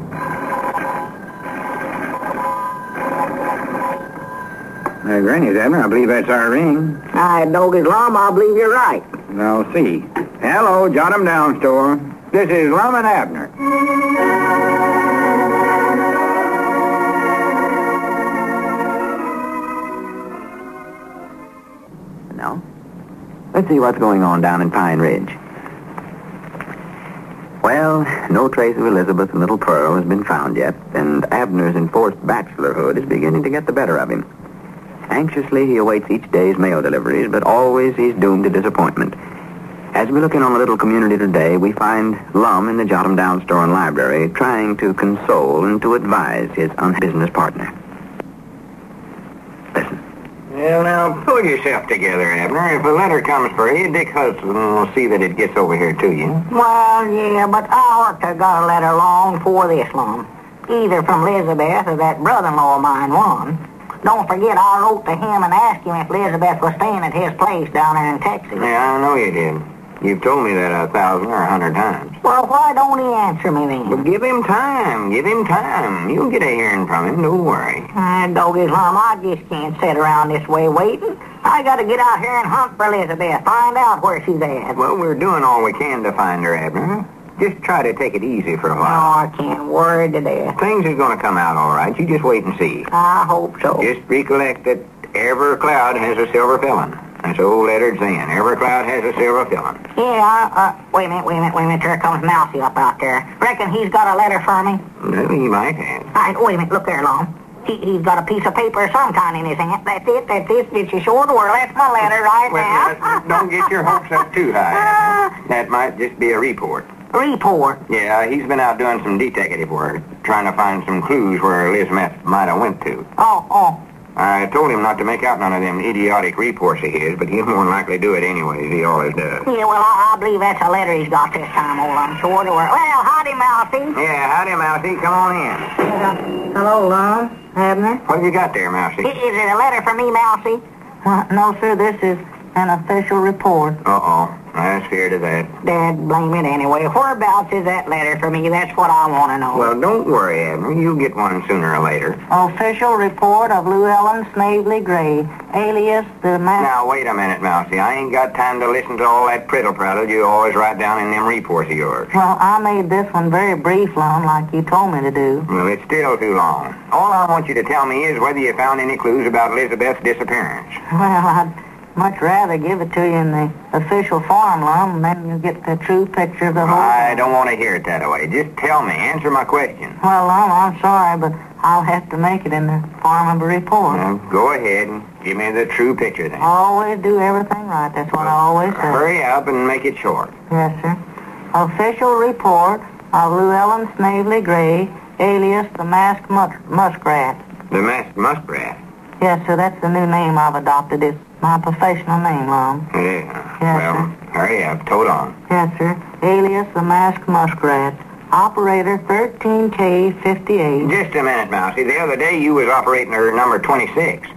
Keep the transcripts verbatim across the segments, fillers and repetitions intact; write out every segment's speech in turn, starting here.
Hey, Granny, Abner, I believe that's our ring. I don't get Lum, I believe you're right. Now, see. Hello, Jot 'em Down store. This is Lum and Abner. No? Let's see what's going on down in Pine Ridge. Well, no trace of Elizabeth and little Pearl has been found yet, and Abner's enforced bachelorhood is beginning to get the better of him. Anxiously, he awaits each day's mail deliveries, but always he's doomed to disappointment. As we look in on the little community today, we find Lum in the Jot 'em Down store and library trying to console and to advise his unbusiness partner. Listen. Well, now, pull yourself together, Abner. If a letter comes for you, Dick Hudson will see that it gets over here to you. Well, yeah, but I ought to have got a letter long before this, Lum. Either from Elizabeth or that brother-in-law of mine, one. Don't forget, I wrote to him and asked him if Elizabeth was staying at his place down there in Texas. Yeah, I know you did. You've told me that a thousand or a hundred times. Well, why don't he answer me then? But give him time. Give him time. You'll get a hearing from him. Don't worry. Ah, doggy's Lum, I just can't sit around this way waiting. I got to get out here and hunt for Elizabeth. Find out where she's at. Well, we're doing all we can to find her, Abner. Just try to take it easy for a Oh, while. I can't worry to death. Things is going to come out all right. You just wait and see. I hope so. Just recollect that every cloud has a silver filling. That's old Leonard saying. Every cloud has a silver filling. Yeah, uh, wait a minute, wait a minute, wait a minute. There comes Mousy up out there. Reckon he's got a letter for me? Well, he might have. All right, wait a minute, look there, Lum. He, he's got a piece of paper of some kind in his hand. That's it, that's it. Did you show the world? That's my letter right Well, now. now, don't get your hopes up too high. That might just be a report. Report. Yeah, he's been out doing some detective work, trying to find some clues where Elizabeth might have went to. Oh, oh. I told him not to make out none of them idiotic reports of his, but he'll more than likely do it anyways. He always does. Yeah, well, I, I believe that's a letter he's got this time, old I'm sure to work. Well, howdy, Mousy. Yeah, howdy, Mousy. Come on in. Uh, hello, Lum. Abner. What have you got there, Mousy? Is it a letter for me, Mousy? Well, no, sir. This is an official report. Uh-oh. I was scared of that. Dad, blame it anyway. Whereabouts is that letter for me? That's what I want to know. Well, don't worry, Abner. You'll get one sooner or later. Official report of Llewellyn Snavely Gray, alias the man... Now, wait a minute, Mousy. I ain't got time to listen to all that prittle-prattle you always write down in them reports of yours. Well, I made this one very brief, Lum, like you told me to do. Well, it's still too long. All I want you to tell me is whether you found any clues about Elizabeth's disappearance. Well, I'd much rather give it to you in the official form, Lum, and then you get the true picture of the whole I thing. don't want to hear it that way. Just tell me. Answer my question. Well, Lum, I'm sorry, but I'll have to make it in the form of a report. Now, go ahead and give me the true picture then. Always do everything right. That's what I always say. Hurry up and make it short. Yes, sir. Official report of Llewellyn Snavely Gray, alias the Masked mus- Muskrat. The masked muskrat. Yes, sir, that's the new name I've adopted. It's my professional name, Lum. Yeah. Yes, well, hurry up. Toad on. Yes, sir. Alias the Masked Muskrat. Operator thirteen K fifty-eight. Just a minute, Mousy. The other day you was operating her number twenty-six.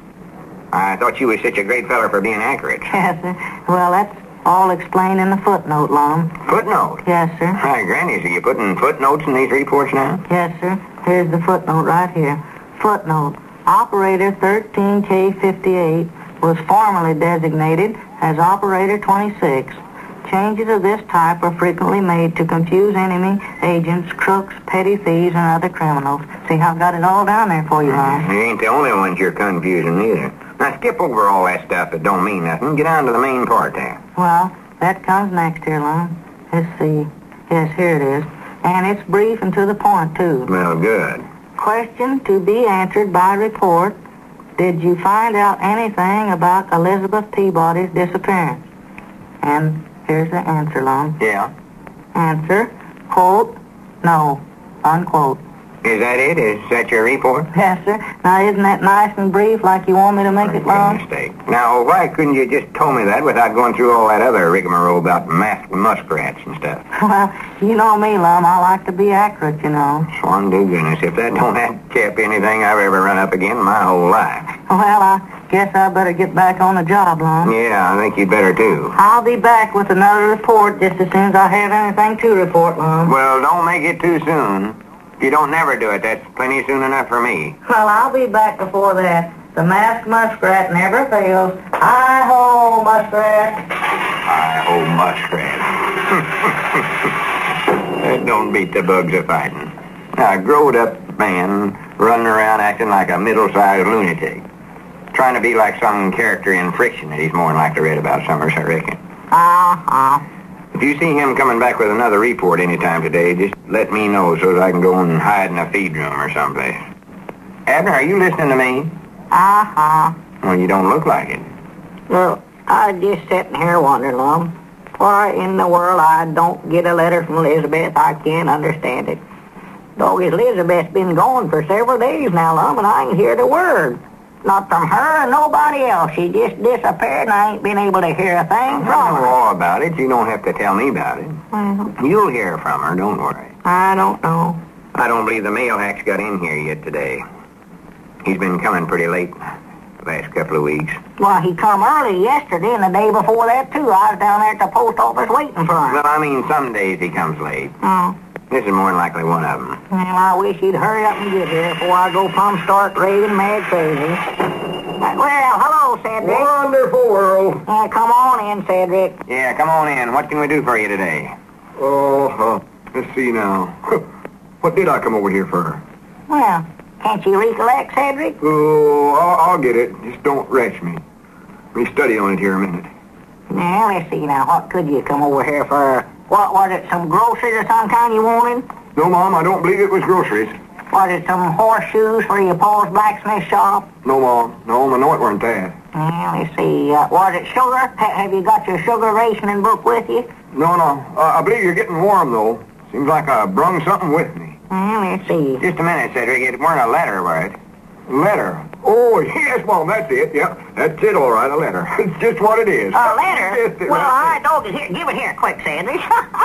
I thought you was such a great feller for being accurate. Yes, sir. Well, that's all explained in the footnote, Lum. Footnote? Yes, sir. Hi, Granny, are you putting footnotes in these reports now? Yes, sir. Here's the footnote right here. Footnote. Operator thirteen K fifty-eight was formally designated as Operator twenty-six. Changes of this type are frequently made to confuse enemy agents, crooks, petty thieves, and other criminals. See how I've got it all down there for you, Lum? You ain't the only ones you're confusing either. Now skip over all that stuff that don't mean nothing. Get down to the main part there. Well, that comes next here, Lum. Let's see. Yes, here it is. And it's brief and to the point, too. Well, good. Question to be answered by report. Did you find out anything about Elizabeth Peabody's disappearance? And here's the answer, Lum. Yeah. Answer, quote, no, unquote. Is that it? Is that your report? Yes, sir. Now, isn't that nice and brief like you want me to make it, Lum? Mistake. Now, why couldn't you just told me that without going through all that other rigmarole about masked muskrats and stuff? Well, you know me, Lum. I like to be accurate, you know. Swan do goodness, if that don't handicap anything I've ever run up again in my whole life. Well, I guess I better get back on the job, Lum. Yeah, I think you'd better, too. I'll be back with another report just as soon as I have anything to report, Lum. Well, don't make it too soon. If you don't never do it, that's plenty soon enough for me. Well, I'll be back before that. The masked muskrat never fails. Hi-ho, muskrat. Hi-ho, muskrat. That don't beat the bugs a fighting. Now, a growed-up man running around acting like a middle-sized lunatic. Trying to be like some character in Friction that he's more than likely read about Summers, I reckon. Uh-huh. If you see him coming back with another report anytime today, just let me know so that I can go and hide in a feed room or someplace. Abner, are you listening to me? Uh-huh. Well, you don't look like it. Well, I was just sitting here wondering, Lum, why in the world I don't get a letter from Elizabeth. I can't understand it. Dog, Elizabeth's been gone for several days now, Lum, and I ain't heard a word. Not from her or nobody else. She just disappeared, and I ain't been able to hear a thing I from know her. all about it. You don't have to tell me about it. Well, You'll hear from her, don't worry. I don't know. I don't believe the mail hack's got in here yet today. He's been coming pretty late the last couple of weeks. Well, he come early yesterday and the day before that, too. I was down there at the post office waiting for him. Well, I mean, some days he comes late. Oh. This is more than likely one of them. Well, I wish he'd hurry up and get here before I go plumb start raving mad crazy. Well, hello, Cedric. Wonderful world. Uh, come on in, Cedric. Yeah, come on in. What can we do for you today? Oh, uh, let's see now. What did I come over here for? Well, can't you recollect, Cedric? Oh, I'll, I'll get it. Just don't wretch me. Let me study on it here a minute. Now, let's see now. What could you come over here for? What, was it some groceries or some kind you wanted? No, Mom, I don't believe it was groceries. Was it some horseshoes for your pa's blacksmith shop? No, Mom. No, I know it weren't that. Well, let's see. Uh, was it sugar? Ha- have you got your sugar rationing book with you? No, no. Uh, I believe you're getting warm, though. Seems like I brung something with me. Well, let's see. Just a minute, Cedric. It weren't a letter, was it? Letter. Oh, yes, Mom, that's it. Yeah, that's it, all right, a letter. It's just what it is. A letter? Yes, it- Well, all right, dog, here, give it here quick, Cedric.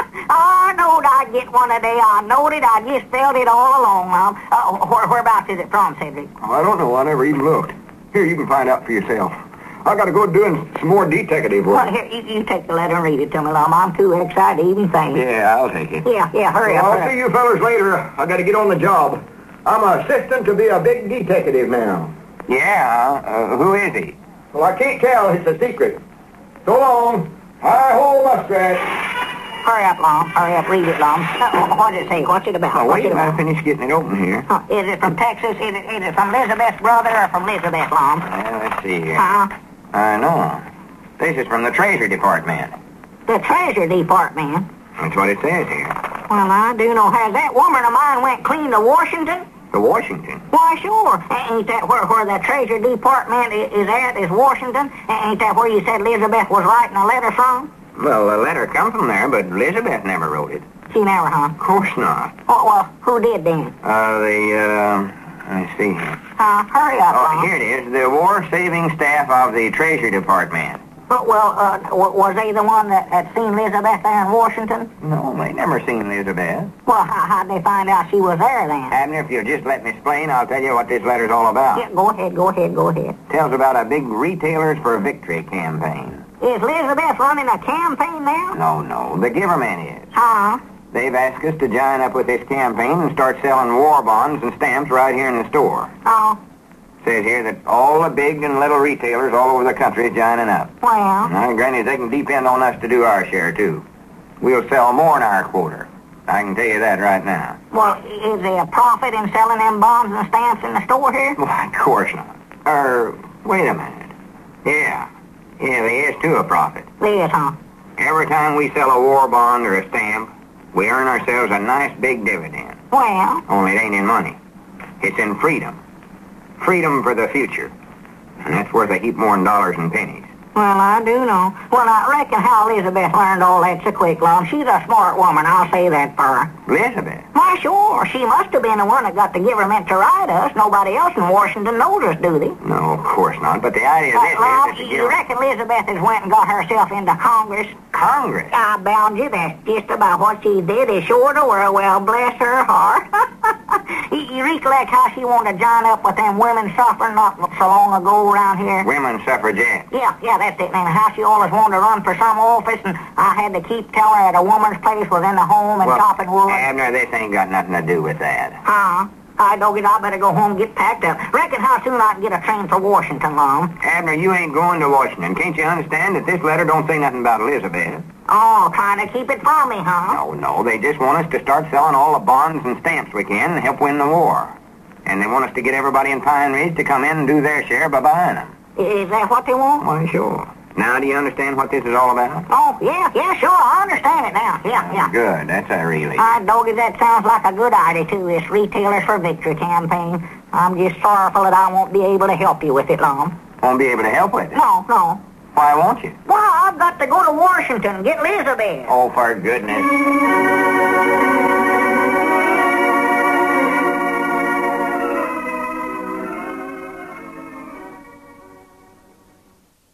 I knowed I'd get one today. I knowed it. I just felt it all along, Mom. Uh, where, whereabouts is it from, Cedric? I don't know. I never even looked. Here, you can find out for yourself. I got to go doing some more detective work. Well, here, you, you take the letter and read it to me, Mom. I'm too excited to even think. Yeah, I'll take it. Yeah, yeah, hurry Well, up. I'll hurry see up. you fellas later. I got to get on the job. I'm an assistant to be a big detective now. Yeah, uh, who is he? Well, I can't tell. It's a secret. So long. Hi-ho, muskrat. Hurry up, Mom. Hurry up. Read it, Mom. Uh, what does it say? What's it about? Oh, What's wait it till I about? finish getting it open here. Uh, is it from Texas? Is it, is it from Elizabeth's brother or from Elizabeth, Mom? Well, let's see here. Uh, I know. This is from the Treasury Department. the Treasury Department. That's what it says here. Well, I do know. Has that woman of mine went clean to Washington? To Washington. Why, sure. Ain't that where, where the Treasury Department i- is at, is Washington? Ain't that where you said Elizabeth was writing a letter from? Well, the letter come from there, but Elizabeth never wrote it. She never, huh? Of course not. Oh, well, who did then? Uh, the, uh, let's see here. Uh, hurry up, Oh, Mom. here it is. The War Saving Staff of the Treasury Department. Uh, well, uh, w- was they the one that had seen Elizabeth there in Washington? No, they never seen Elizabeth. Well, how, how'd they find out she was there then? Abner, if you'll just let me explain, I'll tell you what this letter's all about. Yeah, go ahead, go ahead, go ahead. Tells about a big Retailers for Victory campaign. Is Elizabeth running a campaign now? No, no, the government is. Huh? They've asked us to join up with this campaign and start selling war bonds and stamps right here in the store. Oh, Says here that all the big and little retailers all over the country is joining up. well, Now, granny, they can depend on us to do our share, too. We'll sell more than our quota. I can tell you that right now. well, is there a profit in selling them bonds and stamps in the store here? Why, of course not. Er, wait a minute. Yeah. Yeah, there is, too, a profit. There is, huh? Every time we sell a war bond or a stamp, we earn ourselves a nice big dividend. Well, Only it ain't in money. It's in freedom. Freedom for the future. And that's worth a heap more than dollars and pennies. well, I do know. Well, I reckon how Elizabeth learned all that so quick, Lon. She's a smart woman, I'll say that for her. Elizabeth. Why, sure. She must have been the one that got the government to write us. Nobody else in Washington knows us, do they? No, of course not. But the idea of Uh, this Lon, is that the you government... reckon Elizabeth has went and got herself into Congress? Congress. I bound you, that's just about what she did. Is sure to her. Well, bless her heart. you, you recollect how she wanted to join up with them women suffering not so long ago around here? Women suffragette. Yeah, yeah, that's it, man. How she always wanted to run for some office, and I had to keep telling her that a woman's place was in the home and Well, chopping wood. Abner, this ain't got nothing to do with that. Uh-huh. I dog it, I better go home and get packed up. Reckon how soon I can get a train for Washington, Lum? Abner, you ain't going to Washington. Can't you understand that this letter don't say nothing about Elizabeth? Oh, trying to keep it from me, huh? No, no, they just want us to start selling all the bonds and stamps we can and help win the war. And they want us to get everybody in Pine Ridge to come in and do their share by buying them. Is that what they want? Why, sure. Now, do you understand what this is all about? Oh, yeah, yeah, sure, I understand it now. Yeah, yeah. Good, that's a relief. I dog it, that sounds like a good idea, too, this Retailers for Victory campaign. I'm just sorrowful that I won't be able to help you with it, Lum. Won't be able to help with it? No, no. Why won't you? Well, I've got to go to Washington and get Elizabeth. Oh, for goodness.